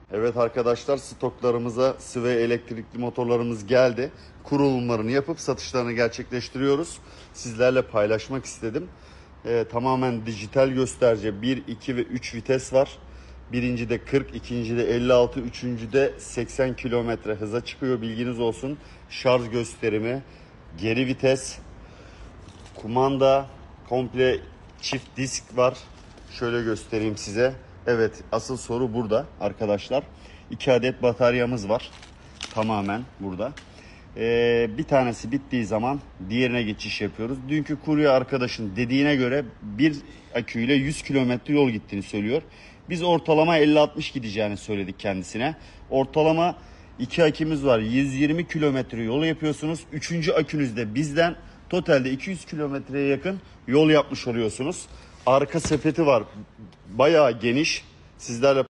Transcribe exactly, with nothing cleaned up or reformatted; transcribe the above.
Evet arkadaşlar, stoklarımıza sıvı elektrikli motorlarımız geldi. Kurulumlarını yapıp satışlarını gerçekleştiriyoruz. Sizlerle paylaşmak istedim. Ee, tamamen dijital gösterge, bir, iki ve üç vites var. Birincide kırk, ikincide elli altı, üçüncüde seksen kilometre hıza çıkıyor, bilginiz olsun. Şarj gösterimi, geri vites, kumanda, komple çift disk var. Şöyle göstereyim size. Evet, asıl soru burada arkadaşlar. iki adet bataryamız var. Tamamen burada. Ee, bir tanesi bittiği zaman diğerine geçiş yapıyoruz. Dünkü kurye arkadaşın dediğine göre bir aküyle yüz kilometre yol gittiğini söylüyor. Biz ortalama elli altmış gideceğini söyledik kendisine. Ortalama iki akümüz var. yüz yirmi kilometre yol yapıyorsunuz. Üçüncü akünüzde bizden totalde iki yüz kilometreye yakın yol yapmış oluyorsunuz. Arka sepeti var. Bayağı geniş. Sizlerle